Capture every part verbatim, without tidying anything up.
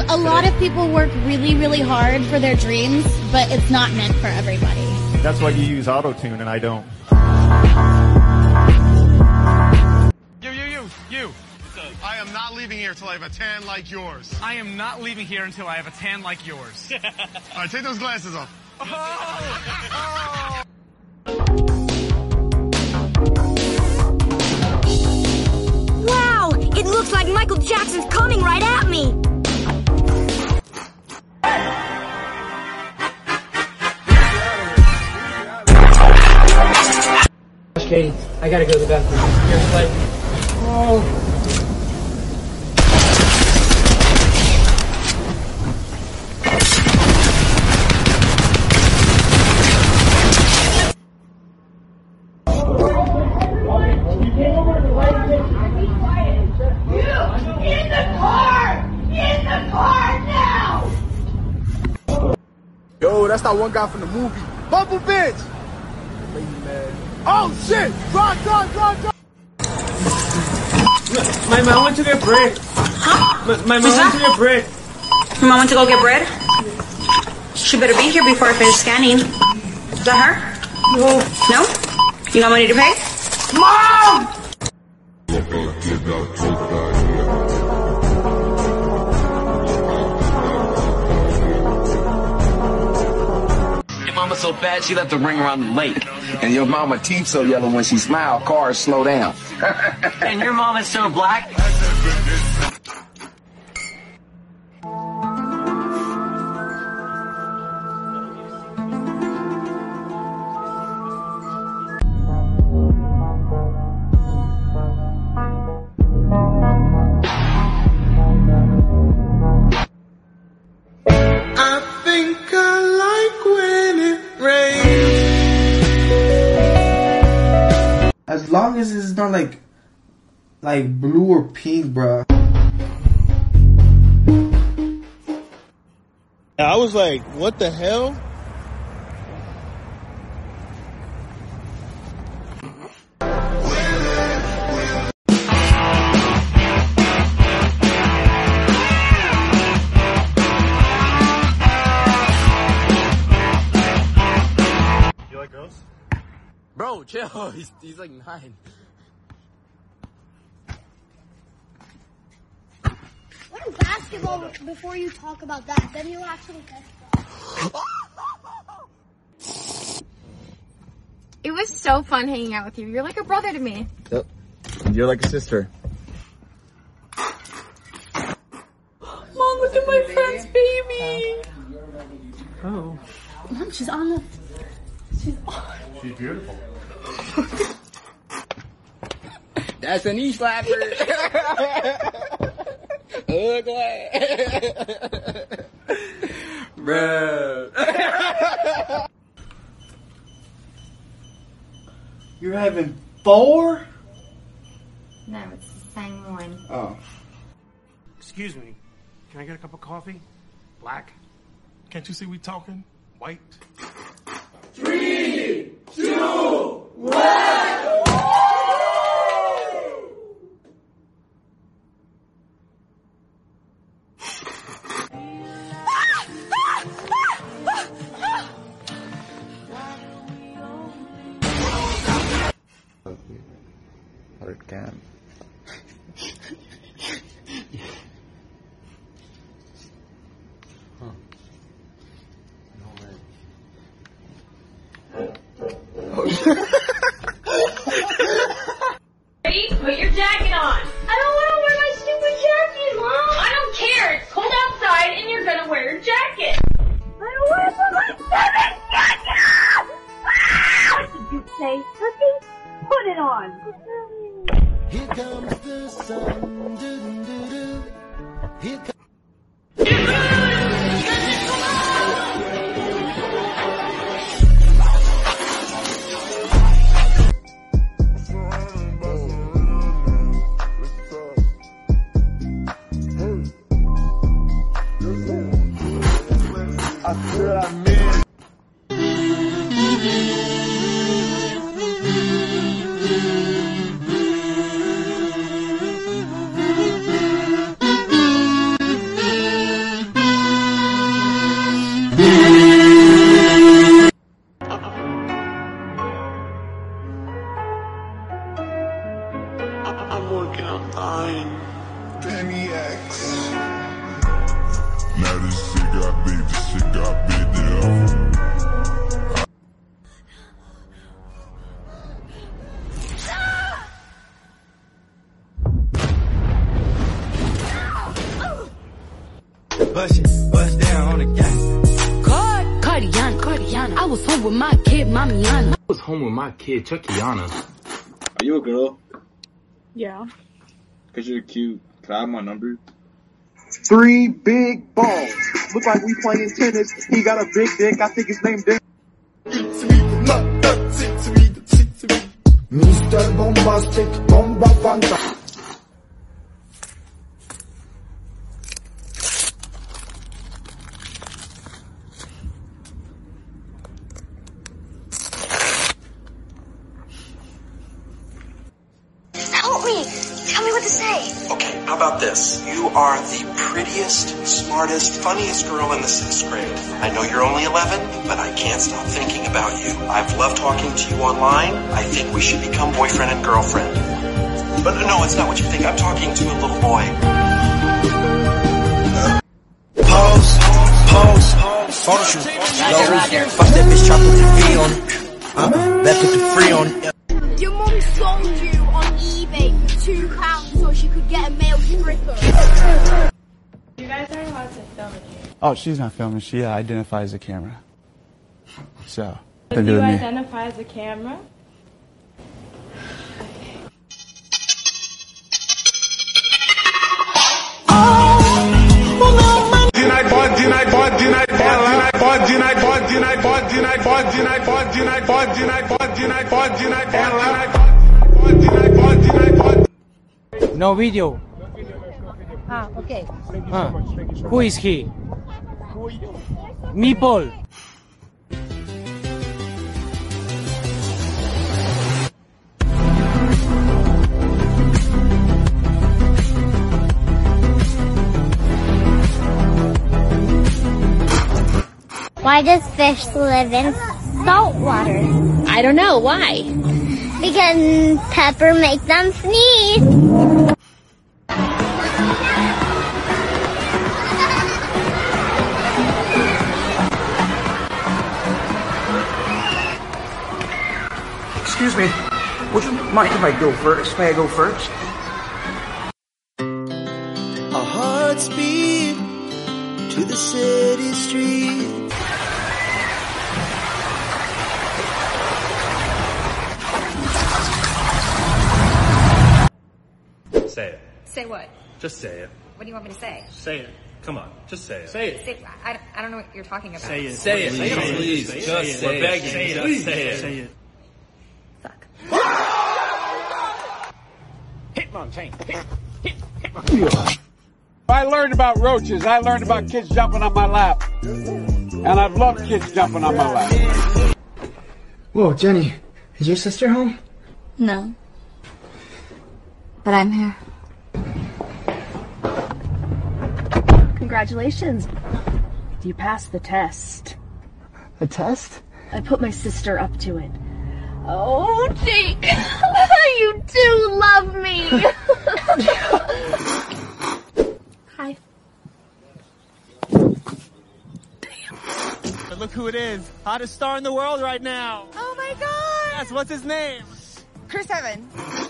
A lot of people work really, really hard for their dreams, but it's not meant for everybody. That's why you use auto-tune and I don't. You, you, you, you. I am not leaving here until I have a tan like yours. I am not leaving here until I have a tan like yours. All right, take those glasses off. Oh, oh. Wow! It looks like Michael Jackson's coming right at me! Katie, I gotta go to the bathroom. Here's like, oh. In the car! In the car now! Yo, that's that one guy from the movie. Bumble bitch! Oh shit! Drive, drive, drive, drive! My mom went to get bread. Huh? My, my mom went to get bread. Your mom went to go get bread? She better be here before I finish scanning. Is that her? No. No? You got money to pay? Mom! Your mama so bad she left the ring around the lake. And your mama teeth so yellow when she smile, cars slow down. And your mom is so black? I think I like when it rains. As long as it's not like, like blue or pink, bruh. I was like, what the hell? You like girls? Bro, chill. He's, he's like nine. Learn basketball before you talk about that. Then you'll actually catch that. It was so fun hanging out with you. You're like a brother to me. Yep. You're like a sister. Mom, look at my friend's baby. Oh. Mom, she's on the... She's on. She's beautiful. That's a knee slapper. Ugly. Bro. You're having four? No, it's the same one. Oh. Excuse me. Can I get a cup of coffee? Black? Can't you see we talking? White? Three, two, one! Or it can. Huh. No way. Ready? Put your jacket on. I don't want to wear my stupid jacket, Mom. I don't care. It's cold outside and you're gonna wear your jacket. I don't want to put my stupid jacket on! What did you say, Cookie? Put it on. Here comes the sun. Doo -doo -doo -doo. Here comes... I said I mean. bust it, bust down on the guy. Card, Cardiana, Cardiana. I was home with my kid, Mamiana. I was home with my kid, Chuckiana. Are you a girl? Yeah. Cause you're cute. Can I have my number? Three big balls. Look like we playing tennis. He got a big dick. I think his name Dick. Mister Bombastic, Bomba Fanta. Help me! Tell me what to say! Okay, how about this? You are the prettiest, smartest, funniest girl in the sixth grade. I know you're only eleven, but I can't stop thinking about you. I've loved talking to you online. I think we should become boyfriend and girlfriend. But no, it's not what you think. I'm talking to a little boy. Pose, pose, photo shoot. Low, fuck that bitch, chop with the V on it. Uh-uh, that put the free on it. Your mum sold you on eBay for two pounds so she could get a male stripper. You guys aren't allowed to film it here. Oh, she's not filming. She uh, identifies the camera. So, Do you identify as a camera? No video. Ah, okay. Huh. Who is he? Meeple. Why does fish live in salt water? I don't know. Why? Because pepper makes them sneeze. Excuse me. Would you mind if I go first? May I go first? Our hearts beat to the city streets. Say it. Say what? Just say it. What do you want me to say? Say it. Come on, just say it. Say it. Say, I, I don't know what you're talking about. Say it. Say it. Please, Say it. please, Say it. just Say say it. it. We're begging. Say it. Just Please. say it. Say it. Hitmonchan. Hit, hit, Hitmonchan. I learned about roaches. I learned about kids jumping on my lap. And I've loved kids jumping on my lap. Whoa, Jenny. Is your sister home? No. But I'm here. Congratulations. You passed the test. A test? I put my sister up to it. Oh, Jake, you do love me. Hi. But look who it is. Hottest star in the world right now. Oh my god! Yes, what's his name? Chris Evans.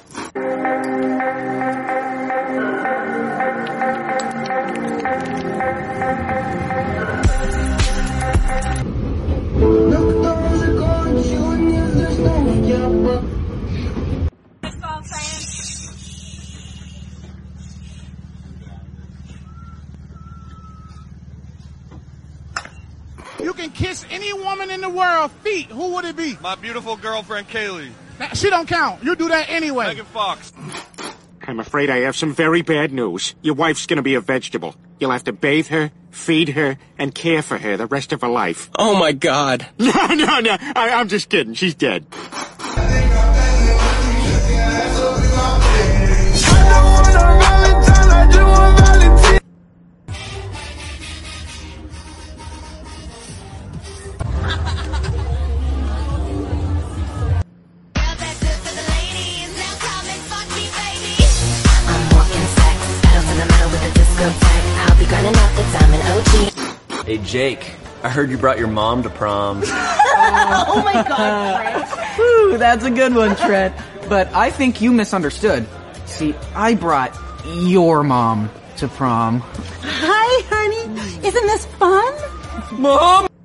You can kiss any woman in the world, feet. Who would it be? My beautiful girlfriend, Kaylee. Now, she don't count. You do that anyway. Megan Fox. I'm afraid I have some very bad news. Your wife's gonna be a vegetable. You'll have to bathe her, feed her, and care for her the rest of her life. Oh my god. No, no, no. I, I'm just kidding. She's dead. Hey Jake, I heard you brought your mom to prom. Oh my god, Trent. Whew, that's a good one, Trent. But I think you misunderstood. See, I brought your mom to prom. Hi, honey. Isn't this fun? Mom!